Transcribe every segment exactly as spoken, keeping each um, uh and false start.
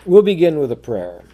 We'll begin with a prayer.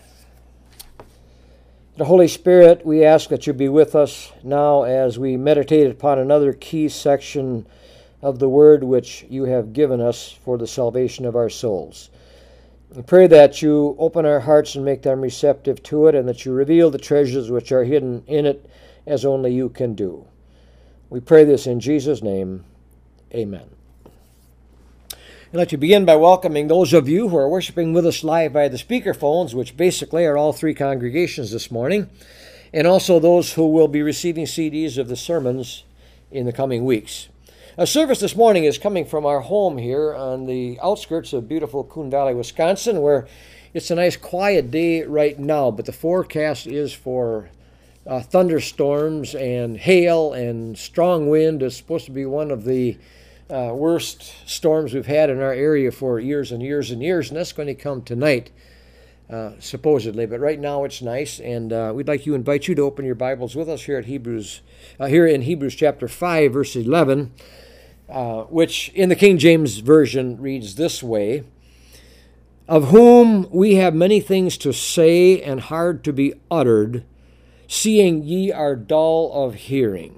The Holy Spirit, we ask that you be with us now as we meditate upon another key section of the Word which you have given us for the salvation of our souls. We pray that you open our hearts and make them receptive to it, and that you reveal the treasures which are hidden in it as only you can do. We pray this in Jesus' name. Amen. I'd like to begin by welcoming those of you who are worshiping with us live by the speakerphones, which basically are all three congregations this morning, and also those who will be receiving C Ds of the sermons in the coming weeks. A service this morning is coming from our home here on the outskirts of beautiful Coon Valley, Wisconsin, where it's a nice quiet day right now, but the forecast is for uh, thunderstorms and hail and strong wind. It's supposed to be one of the Uh, worst storms we've had in our area for years and years and years, and that's going to come tonight, uh, supposedly. But right now it's nice, and uh, we'd like to invite you to open your Bibles with us here at Hebrews, uh, here in Hebrews chapter five, verse eleven, uh, which in the King James Version reads this way: "Of whom we have many things to say and hard to be uttered, seeing ye are dull of hearing."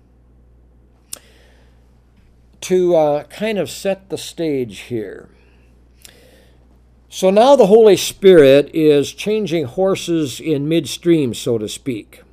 To uh, kind of set the stage here. So now the Holy Spirit is changing horses in midstream, so to speak.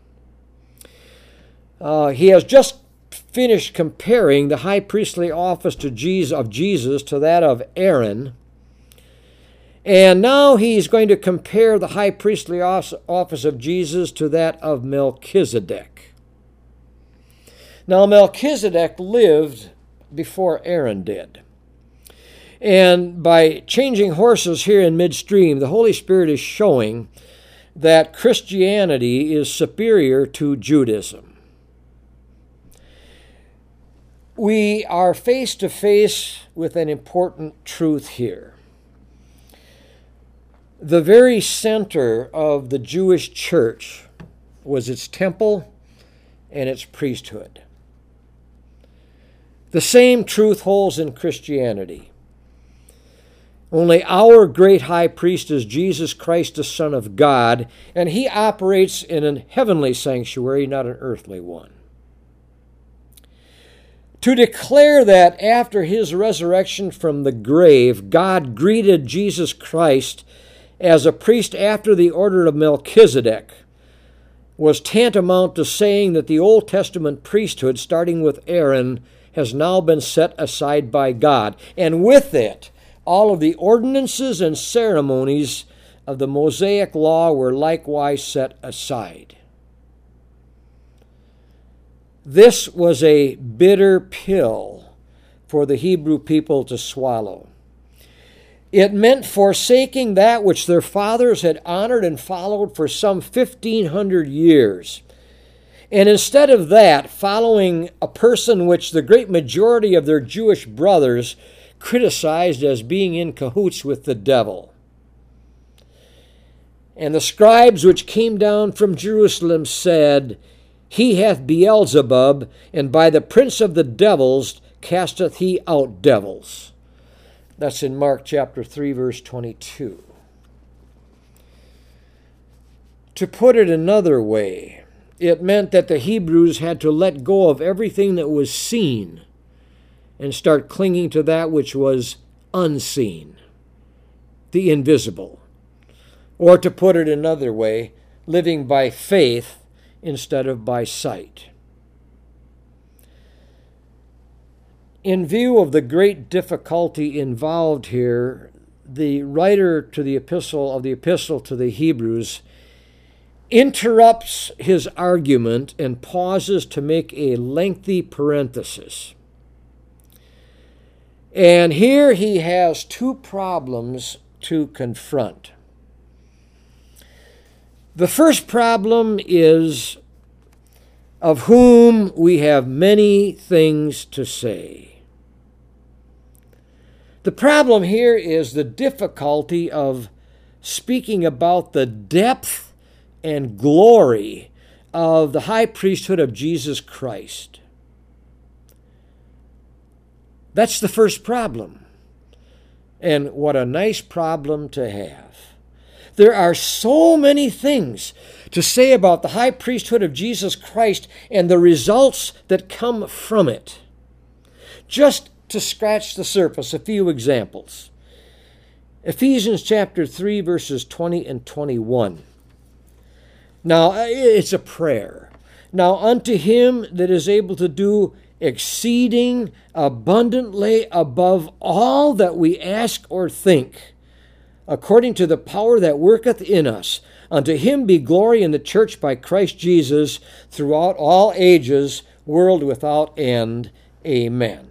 Uh, he has just finished comparing the high priestly office to Jesus, of Jesus to that of Aaron. And now he's going to compare the high priestly office of Jesus to that of Melchizedek. Now Melchizedek lived before Aaron did. And by changing horses here in midstream, the Holy Spirit is showing that Christianity is superior to Judaism. We are face to face with an important truth here. The very center of the Jewish church was its temple and its priesthood. The same truth holds in Christianity. Only our great high priest is Jesus Christ, the Son of God, and he operates in a heavenly sanctuary, not an earthly one. To declare that after his resurrection from the grave, God greeted Jesus Christ as a priest after the order of Melchizedek was tantamount to saying that the Old Testament priesthood, starting with Aaron, has now been set aside by God. And with it, all of the ordinances and ceremonies of the Mosaic law were likewise set aside. This was a bitter pill for the Hebrew people to swallow. It meant forsaking that which their fathers had honored and followed for some fifteen hundred years. And instead of that, following a person which the great majority of their Jewish brothers criticized as being in cahoots with the devil. And the scribes which came down from Jerusalem said, "He hath Beelzebub, and by the prince of the devils casteth he out devils." That's in Mark chapter three, verse twenty-two. To put it another way, it meant that the Hebrews had to let go of everything that was seen and start clinging to that which was unseen, the invisible. Or to put it another way, living by faith instead of by sight. In view of the great difficulty involved here, the writer to the epistle of the epistle to the Hebrews interrupts his argument and pauses to make a lengthy parenthesis. And here he has two problems to confront. The first problem is, of whom we have many things to say. The problem here is the difficulty of speaking about the depth and glory of the high priesthood of Jesus Christ. That's the first problem. And what a nice problem to have. There are so many things to say about the high priesthood of Jesus Christ and the results that come from it. Just to scratch the surface, a few examples. Ephesians chapter three, verses twenty and twenty-one. Now, it's a prayer. Now, unto him that is able to do exceeding abundantly above all that we ask or think, according to the power that worketh in us, unto him be glory in the church by Christ Jesus throughout all ages, world without end. Amen.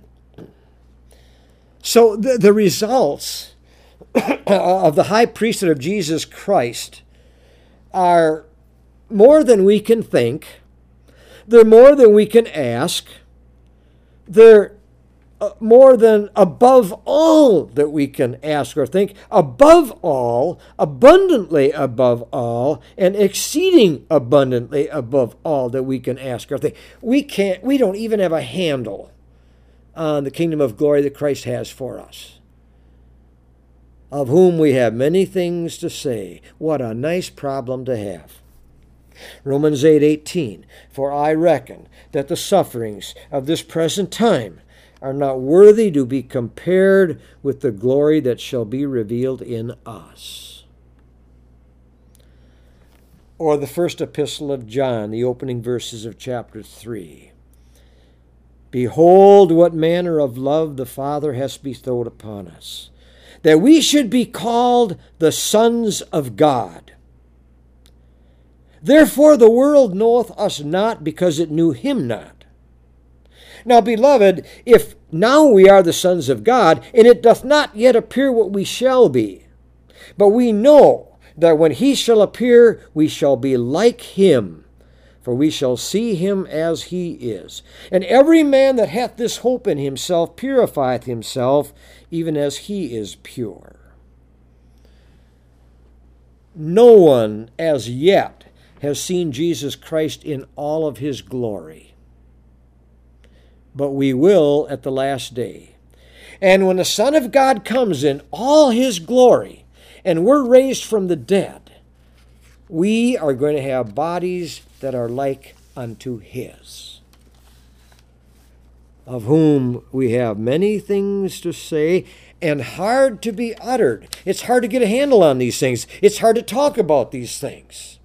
So the, the results of the high priesthood of Jesus Christ are more than we can think. They're more than we can ask. They're uh, more than above all that we can ask or think. Above all, abundantly above all, and exceeding abundantly above all that we can ask or think. We can't, we don't even have a handle on the kingdom of glory that Christ has for us, of whom we have many things to say. What a nice problem to have. Romans eight eighteen, for I reckon that the sufferings of this present time are not worthy to be compared with the glory that shall be revealed in us. Or the first epistle of John, the opening verses of chapter three. Behold, what manner of love the Father has bestowed upon us, that we should be called the sons of God. Therefore the world knoweth us not, because it knew him not. Now, beloved, if now we are the sons of God, and it doth not yet appear what we shall be, but we know that when he shall appear, we shall be like him, for we shall see him as he is. And every man that hath this hope in himself purifieth himself, even as he is pure. No one as yet has seen Jesus Christ in all of his glory, but we will at the last day. And when the Son of God comes in all his glory, and we're raised from the dead, we are going to have bodies that are like unto his, of whom we have many things to say and hard to be uttered. It's hard to get a handle on these things. It's hard to talk about these things.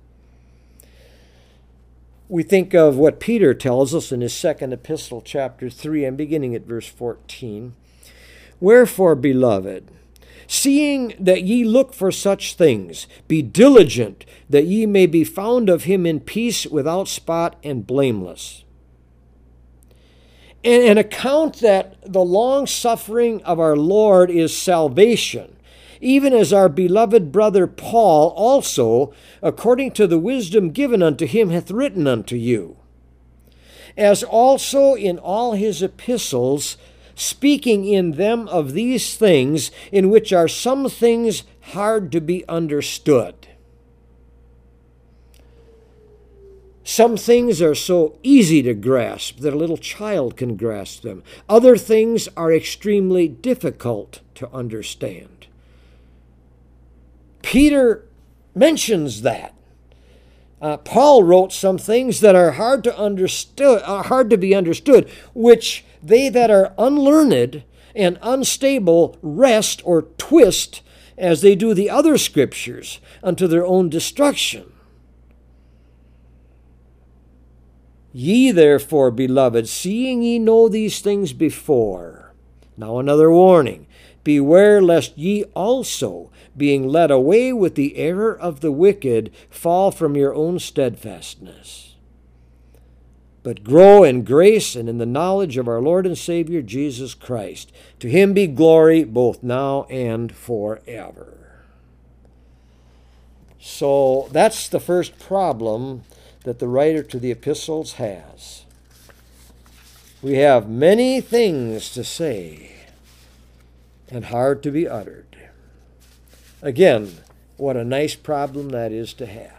We think of what Peter tells us in his second epistle, chapter three, and beginning at verse fourteen. Wherefore, beloved, seeing that ye look for such things, be diligent that ye may be found of him in peace, without spot and blameless. And, and account that the long suffering of our Lord is salvation, even as our beloved brother Paul also, according to the wisdom given unto him, hath written unto you, as also in all his epistles, speaking in them of these things, in which are some things hard to be understood. Some things are so easy to grasp that a little child can grasp them. Other things are extremely difficult to understand. Peter mentions that. Uh, Paul wrote some things that are hard to understood, are hard to be understood, which they that are unlearned and unstable wrest or twist, as they do the other scriptures, unto their own destruction. Ye therefore, beloved, seeing ye know these things before. Now another warning. Beware lest ye also, being led away with the error of the wicked, fall from your own steadfastness. But grow in grace and in the knowledge of our Lord and Savior Jesus Christ. To him be glory both now and forever. So that's the first problem that the writer to the epistles has. We have many things to say and hard to be uttered. Again, what a nice problem that is to have.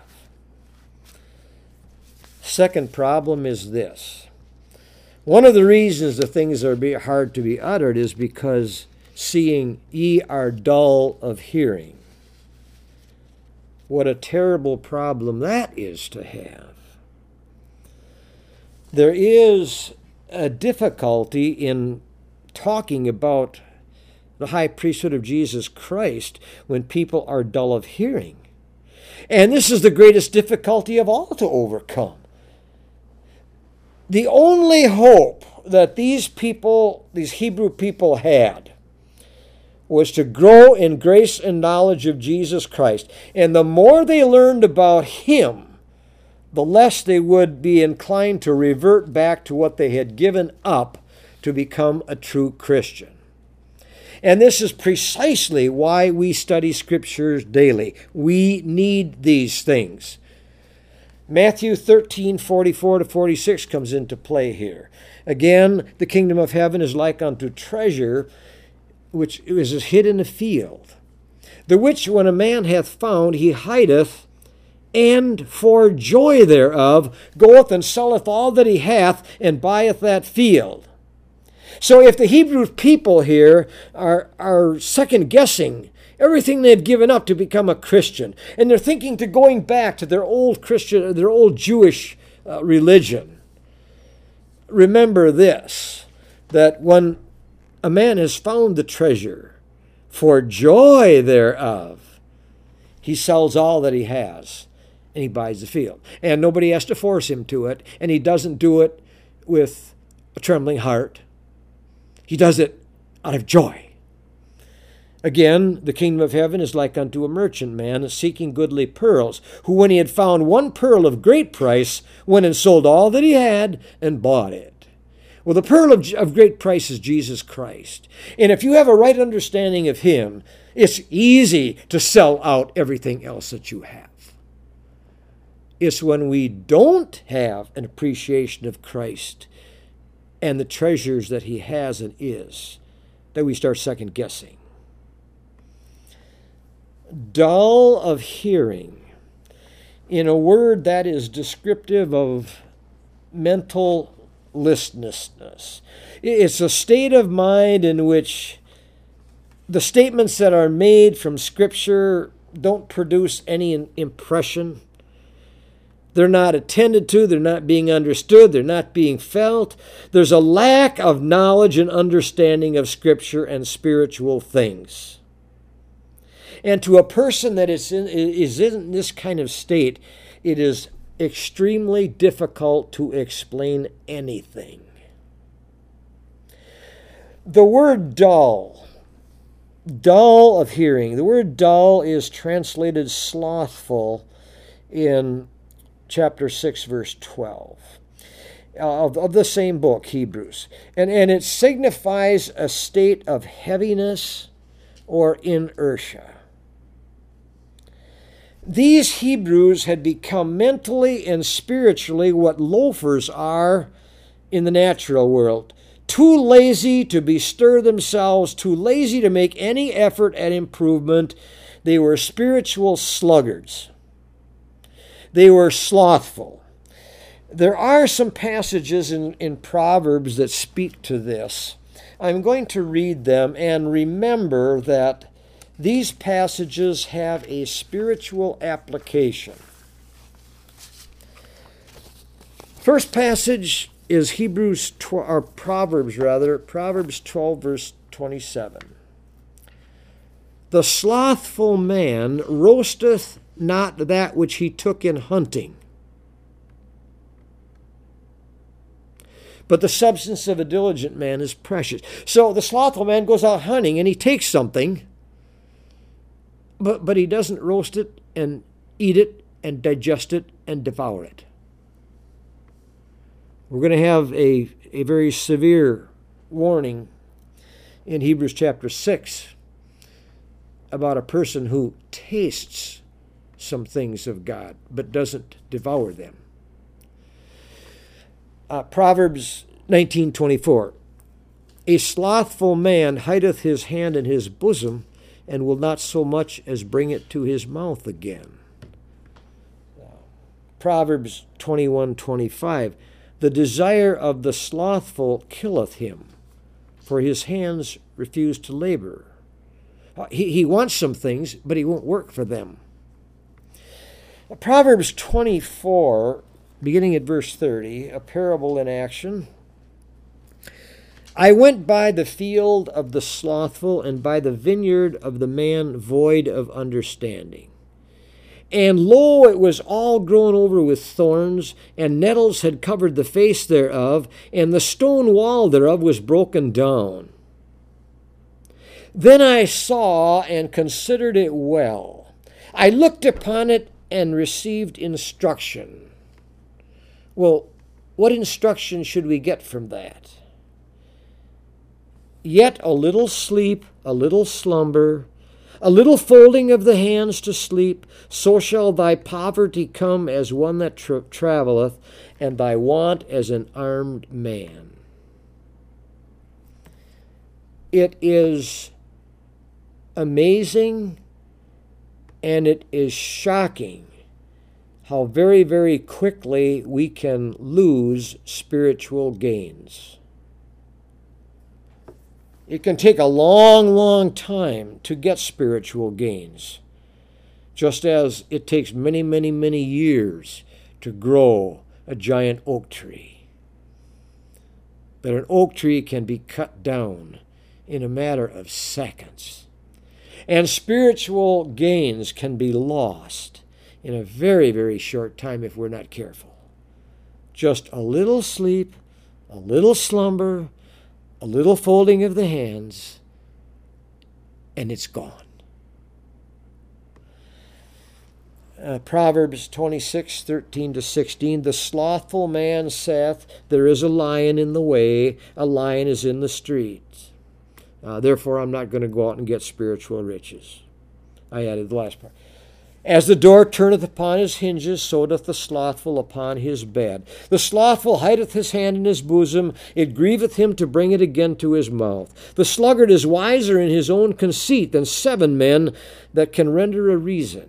Second problem is this. One of the reasons the things are hard to be uttered is because seeing ye are dull of hearing. What a terrible problem that is to have. There is a difficulty in talking about the high priesthood of Jesus Christ when people are dull of hearing. And this is the greatest difficulty of all to overcome. The only hope that these people, these Hebrew people had, was to grow in grace and knowledge of Jesus Christ. And the more they learned about Him, the less they would be inclined to revert back to what they had given up to become a true Christian. And this is precisely why we study Scriptures daily. We need these things. Matthew thirteen, forty-four to forty-six comes into play here. Again, the kingdom of heaven is like unto treasure, which is hid in a field, the which when a man hath found, he hideth, and for joy thereof goeth and selleth all that he hath, and buyeth that field. So if the Hebrew people here are, are second-guessing everything they've given up to become a Christian, and they're thinking to going back to their old Christian, their old Jewish uh, religion, remember this, that when a man has found the treasure, for joy thereof, he sells all that he has, and he buys the field. And nobody has to force him to it, and he doesn't do it with a trembling heart. He does it out of joy. Again, the kingdom of heaven is like unto a merchant man seeking goodly pearls, who when he had found one pearl of great price, went and sold all that he had and bought it. Well, the pearl of, of great price is Jesus Christ. And if you have a right understanding of Him, it's easy to sell out everything else that you have. It's when we don't have an appreciation of Christ and the treasures that He has and is that we start second-guessing. Dull of hearing, in a word that is descriptive of mental listlessness. It's a state of mind in which the statements that are made from Scripture don't produce any impression. They're not attended to, they're not being understood, they're not being felt. There's a lack of knowledge and understanding of Scripture and spiritual things. And to a person that is in, is in this kind of state, it is extremely difficult to explain anything. The word dull, dull of hearing, the word dull is translated slothful in chapter six, verse twelve of, of the same book, Hebrews. And, and it signifies a state of heaviness or inertia. These Hebrews had become mentally and spiritually what loafers are in the natural world. Too lazy to bestir themselves, too lazy to make any effort at improvement. They were spiritual sluggards. They were slothful. There are some passages in, in Proverbs that speak to this. I'm going to read them, and remember that these passages have a spiritual application. First passage is Hebrews twelve, or Proverbs rather, Proverbs twelve, verse twenty-seven. The slothful man roasteth not that which he took in hunting, but the substance of a diligent man is precious. So the slothful man goes out hunting and he takes something, but, but he doesn't roast it and eat it and digest it and devour it. We're going to have a, a very severe warning in Hebrews chapter six about a person who tastes some things of God but doesn't devour them. Uh, Proverbs nineteen twenty-four. A slothful man hideth his hand in his bosom, and will not so much as bring it to his mouth again. Proverbs twenty-one twenty-five. The desire of the slothful killeth him, for his hands refuse to labor. He, he wants some things, but he won't work for them. Proverbs twenty-four, beginning at verse thirty, a parable in action. I went by the field of the slothful and by the vineyard of the man void of understanding. And lo, it was all grown over with thorns, and nettles had covered the face thereof, and the stone wall thereof was broken down. Then I saw and considered it well. I looked upon it and received instruction. Well, what instruction should we get from that? Yet a little sleep, a little slumber, a little folding of the hands to sleep, so shall thy poverty come as one that tra- traveleth, and thy want as an armed man. It is amazing and it is shocking how very, very quickly we can lose spiritual gains. It can take a long, long time to get spiritual gains, just as it takes many, many, many years to grow a giant oak tree. But an oak tree can be cut down in a matter of seconds. And spiritual gains can be lost in a very, very short time if we're not careful. Just a little sleep, a little slumber, a little folding of the hands, and it's gone. Uh, Proverbs twenty-six, thirteen to sixteen, the slothful man saith, there is a lion in the way, a lion is in the street. Uh, therefore, I'm not going to go out and get spiritual riches. I added the last part. As the door turneth upon his hinges, so doth the slothful upon his bed. The slothful hideth his hand in his bosom, it grieveth him to bring it again to his mouth. The sluggard is wiser in his own conceit than seven men that can render a reason.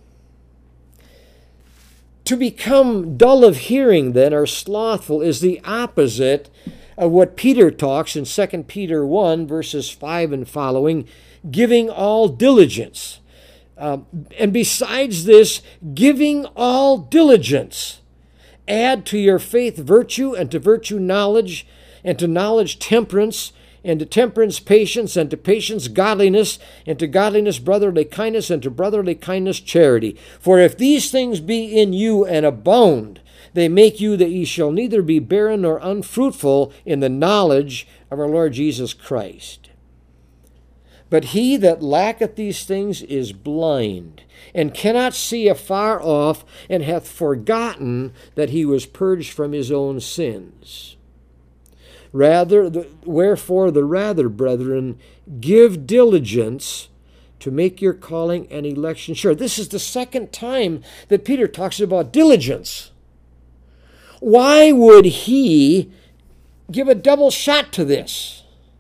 To become dull of hearing, then, or slothful, is the opposite of what Peter talks in Second Peter one, verses five and following, giving all diligence. Um, and besides this, giving all diligence. Add to your faith virtue, and to virtue knowledge, and to knowledge temperance, and to temperance patience, and to patience godliness, and to godliness brotherly kindness, and to brotherly kindness charity. For if these things be in you and abound, they make you that ye shall neither be barren nor unfruitful in the knowledge of our Lord Jesus Christ. But he that lacketh these things is blind, and cannot see afar off, and hath forgotten that he was purged from his own sins. Rather, the, wherefore the rather, brethren, give diligence to make your calling and election sure. This is the second time that Peter talks about diligence. Why would he give a double shot to this?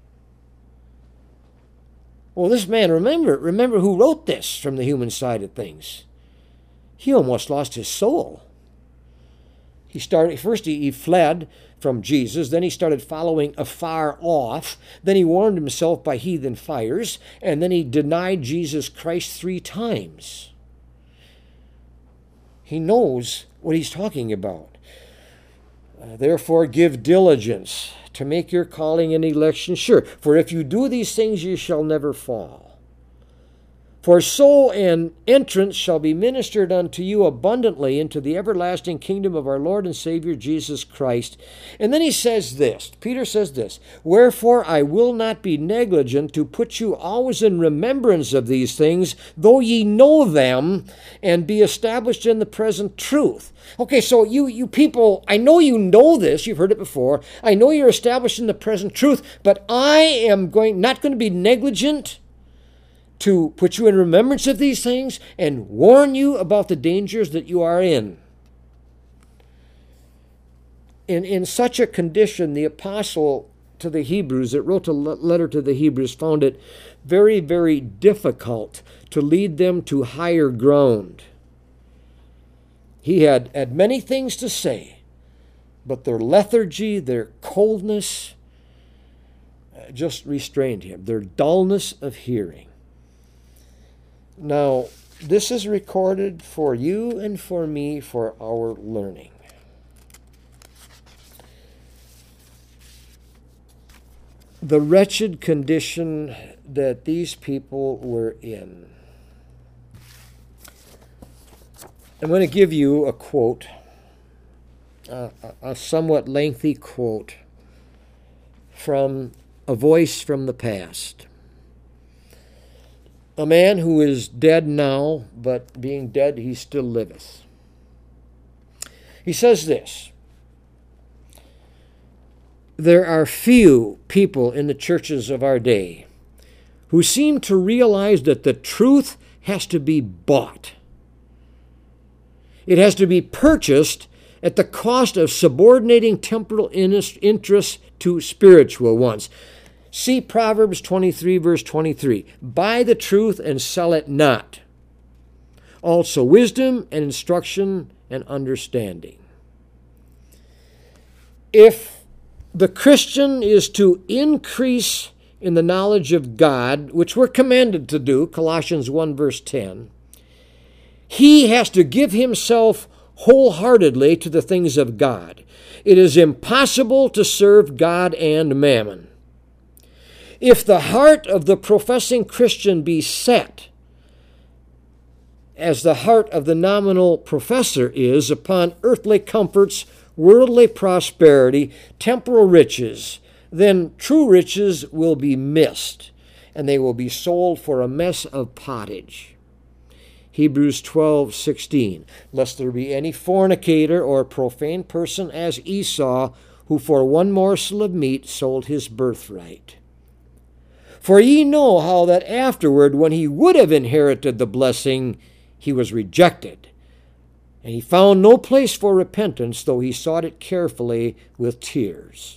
Well, this man, remember, remember who wrote this from the human side of things. He almost lost his soul. He started, first he, he fled from Jesus, then he started following afar off, then he warmed himself by heathen fires, and then he denied Jesus Christ three times. He knows what he's talking about. Uh, therefore, give diligence to make your calling and election sure. For if you do these things, you shall never fall. For so an entrance shall be ministered unto you abundantly into the everlasting kingdom of our Lord and Savior Jesus Christ. And then he says this, Peter says this, wherefore I will not be negligent to put you always in remembrance of these things, though ye know them, and be established in the present truth. Okay, so you, you people, I know you know this, you've heard it before. I know you're established in the present truth, but I am going not going to be negligent to put you in remembrance of these things and warn you about the dangers that you are in. In, in such a condition, the apostle to the Hebrews that wrote a letter to the Hebrews found it very, very difficult to lead them to higher ground. He had, had many things to say, but their lethargy, their coldness, uh, just restrained him, their dullness of hearing. Now, this is recorded for you and for me for our learning. The wretched condition that these people were in. I'm going to give you a quote, uh, a somewhat lengthy quote from a voice from the past. A man who is dead now, but being dead he still liveth. He says this: there are few people in the churches of our day who seem to realize that the truth has to be bought. It has to be purchased at the cost of subordinating temporal interests to spiritual ones. See Proverbs twenty-three, verse twenty-three. Buy the truth and sell it not. Also wisdom and instruction and understanding. If the Christian is to increase in the knowledge of God, which we're commanded to do, Colossians one, verse ten, he has to give himself wholeheartedly to the things of God. It is impossible to serve God and mammon. If the heart of the professing Christian be set, as the heart of the nominal professor is, upon earthly comforts, worldly prosperity, temporal riches, then true riches will be missed, and they will be sold for a mess of pottage. Hebrews twelve sixteen. Lest there be any fornicator or profane person as Esau, who for one morsel of meat sold his birthright. For ye know how that afterward, when he would have inherited the blessing, he was rejected, and he found no place for repentance, though he sought it carefully with tears.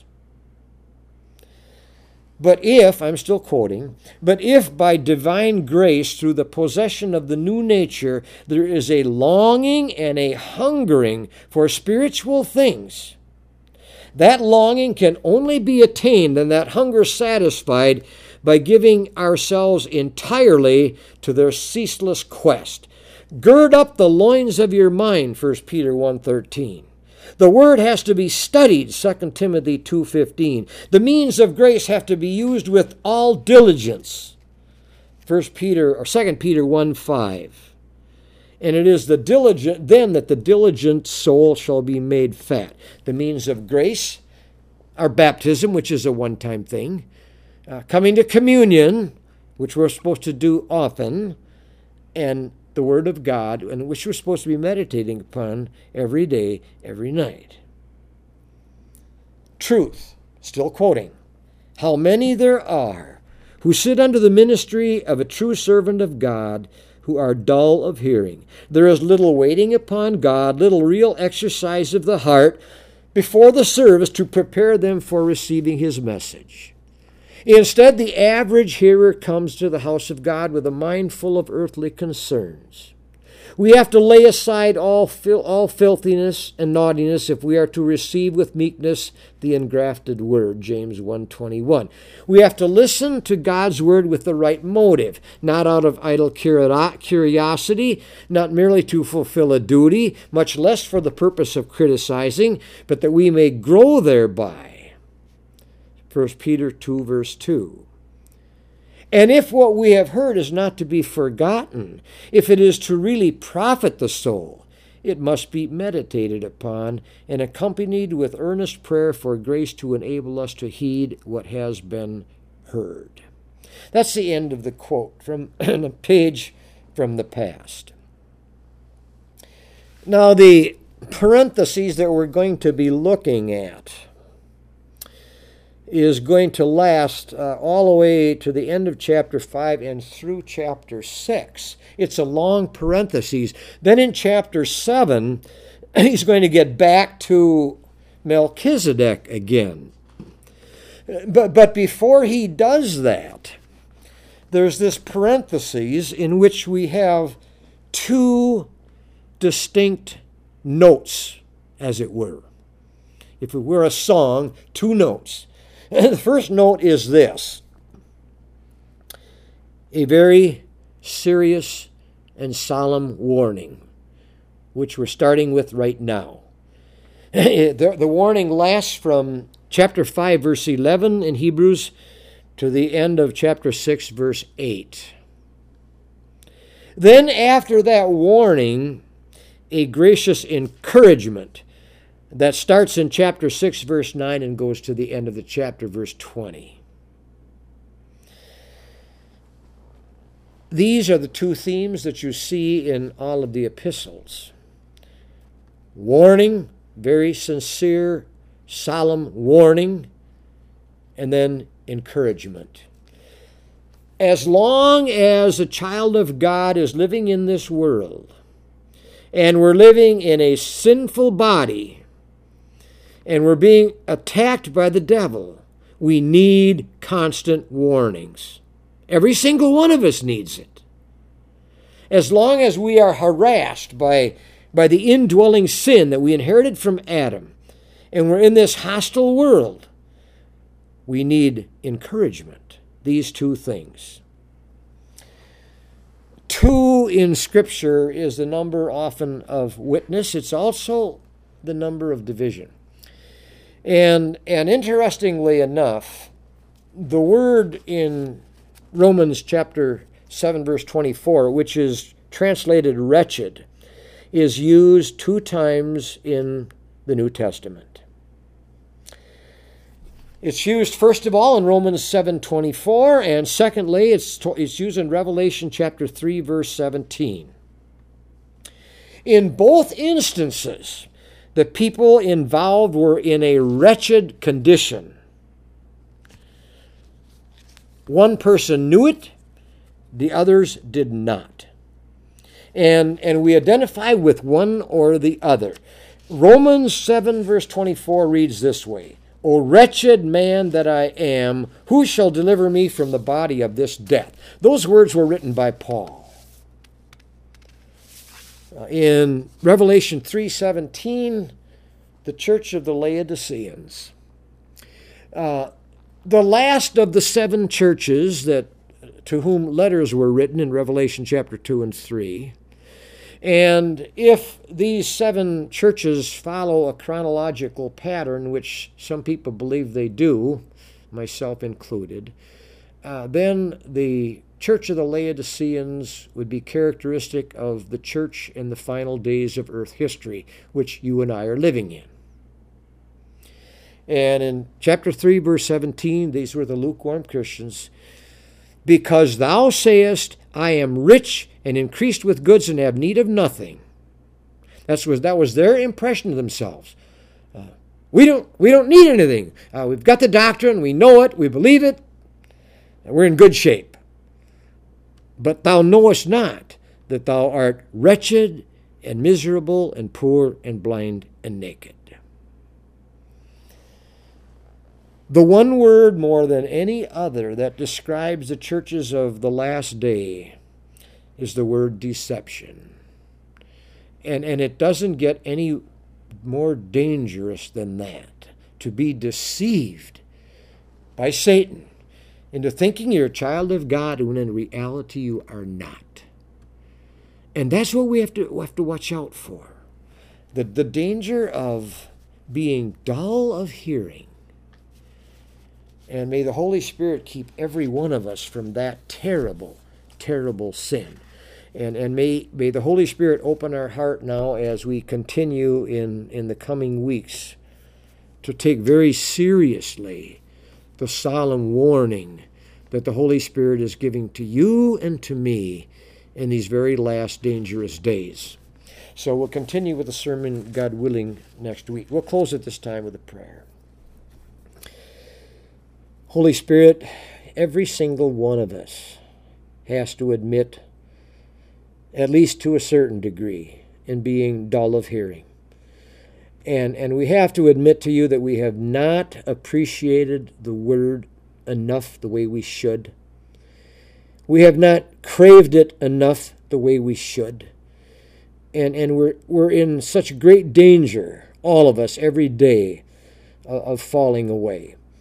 But if, I'm still quoting, but if by divine grace through the possession of the new nature there is a longing and a hungering for spiritual things, that longing can only be attained and that hunger satisfied by giving ourselves entirely to their ceaseless quest. Gird up the loins of your mind, First Peter one thirteen. The word has to be studied, Second Timothy two fifteen. The means of grace have to be used with all diligence, First Peter or Second Peter one five. And it is the diligent then that the diligent soul shall be made fat. The means of grace are baptism, which is a one-time thing, uh, coming to communion, which we're supposed to do often, and the Word of God, and which we're supposed to be meditating upon every day, every night. Truth, still quoting, how many there are who sit under the ministry of a true servant of God who are dull of hearing. There is little waiting upon God, little real exercise of the heart before the service to prepare them for receiving His message. Instead, the average hearer comes to the house of God with a mind full of earthly concerns. We have to lay aside all fil- all filthiness and naughtiness if we are to receive with meekness the engrafted word, James one twenty-one. We have to listen to God's word with the right motive, not out of idle curiosity, not merely to fulfill a duty, much less for the purpose of criticizing, but that we may grow thereby. First Peter two, verse two. And if what we have heard is not to be forgotten, if it is to really profit the soul, it must be meditated upon and accompanied with earnest prayer for grace to enable us to heed what has been heard. That's the end of the quote from a page from the past. Now, the parentheses that we're going to be looking at is going to last uh, all the way to the end of chapter five and through chapter six. It's a long parenthesis. Then in chapter seven, he's going to get back to Melchizedek again. But, but before he does that, there's this parenthesis in which we have two distinct notes, as it were. If it were a song, two notes. The first note is this: a very serious and solemn warning, which we're starting with right now. the, the warning lasts from chapter five, verse eleven in Hebrews to the end of chapter six, verse eight. Then after that warning, a gracious encouragement that starts in chapter six, verse nine, and goes to the end of the chapter, verse twenty. These are the two themes that you see in all of the epistles. Warning, very sincere, solemn warning, and then encouragement. As long as a child of God is living in this world, and we're living in a sinful body, and we're being attacked by the devil, we need constant warnings. Every single one of us needs it. As long as we are harassed by, by the indwelling sin that we inherited from Adam, and we're in this hostile world, we need encouragement. These two things. Two in Scripture is the number often of witness. It's also the number of division. And, and interestingly enough, the word in Romans chapter seven, verse twenty-four, which is translated wretched, is used two times in the New Testament. It's used, first of all, in Romans seven twenty-four, and secondly, it's, it's used in Revelation chapter three, verse seventeen. In both instances, the people involved were in a wretched condition. One person knew it, the others did not. And, and we identify with one or the other. Romans seven, verse twenty-four reads this way: O wretched man that I am, who shall deliver me from the body of this death? Those words were written by Paul. In Revelation three seventeen, the church of the Laodiceans. Uh, the last of the seven churches that to whom letters were written in Revelation chapter two and three. And if these seven churches follow a chronological pattern, which some people believe they do, myself included, uh, then the church of the Laodiceans would be characteristic of the church in the final days of earth history, which you and I are living in. And in chapter three, verse seventeen, these were the lukewarm Christians. Because thou sayest, I am rich and increased with goods and have need of nothing. That's was, that was their impression of themselves. Uh, we don't we don't need anything. Uh, we've got the doctrine, we know it, we believe it, and we're in good shape. But thou knowest not that thou art wretched and miserable and poor and blind and naked. The one word more than any other that describes the churches of the last day is the word deception. And, and it doesn't get any more dangerous than that, to be deceived by Satan into thinking you're a child of God when in reality you are not. And that's what we have to, we have to watch out for. The, the danger of being dull of hearing. And may the Holy Spirit keep every one of us from that terrible, terrible sin. And, and may, may the Holy Spirit open our heart now as we continue in, in the coming weeks to take very seriously the solemn warning that the Holy Spirit is giving to you and to me in these very last dangerous days. So we'll continue with the sermon, God willing, next week. We'll close at this time with a prayer. Holy Spirit, every single one of us has to admit, at least to a certain degree, in being dull of hearing. And, and we have to admit to you that we have not appreciated the Word enough the way we should. We have not craved it enough the way we should. And, and we're, we're in such great danger, all of us, every day, of, of falling away.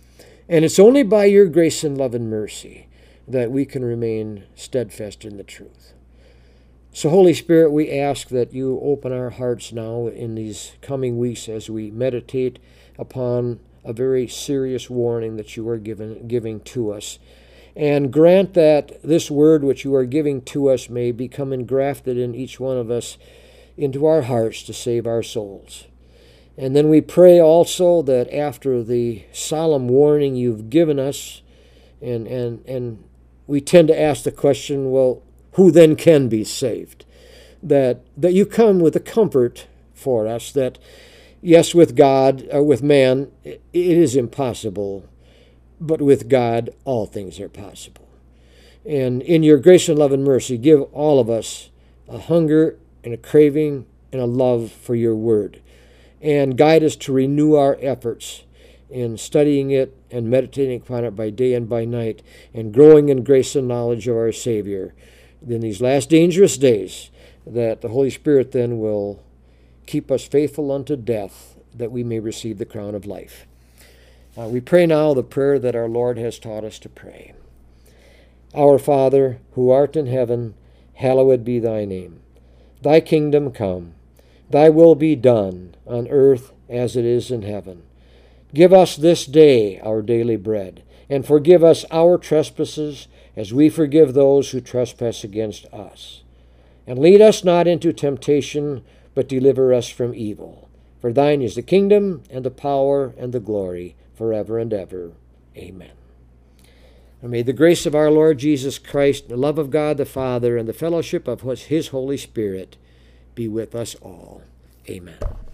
And it's only by your grace and love and mercy that we can remain steadfast in the truth. So, Holy Spirit, we ask that you open our hearts now in these coming weeks as we meditate upon a very serious warning that you are given, giving to us. And grant that this word which you are giving to us may become engrafted in each one of us into our hearts to save our souls. And then we pray also that after the solemn warning you've given us, and, and, and we tend to ask the question, well, who then can be saved? That that you come with a comfort for us that, yes, with God, or with man, it is impossible, but with God, all things are possible. And in your grace and love and mercy, give all of us a hunger and a craving and a love for your word, and guide us to renew our efforts in studying it and meditating upon it by day and by night, and growing in grace and knowledge of our Savior in these last dangerous days, that the Holy Spirit then will keep us faithful unto death, that we may receive the crown of life. Uh, we pray now the prayer that our Lord has taught us to pray. Our Father, who art in heaven, hallowed be thy name. Thy kingdom come. Thy will be done on earth as it is in heaven. Give us this day our daily bread, and forgive us our trespasses as we forgive those who trespass against us. And lead us not into temptation, but deliver us from evil. For thine is the kingdom, and the power, and the glory, forever and ever. Amen. And may the grace of our Lord Jesus Christ, the love of God the Father, and the fellowship of his Holy Spirit be with us all. Amen.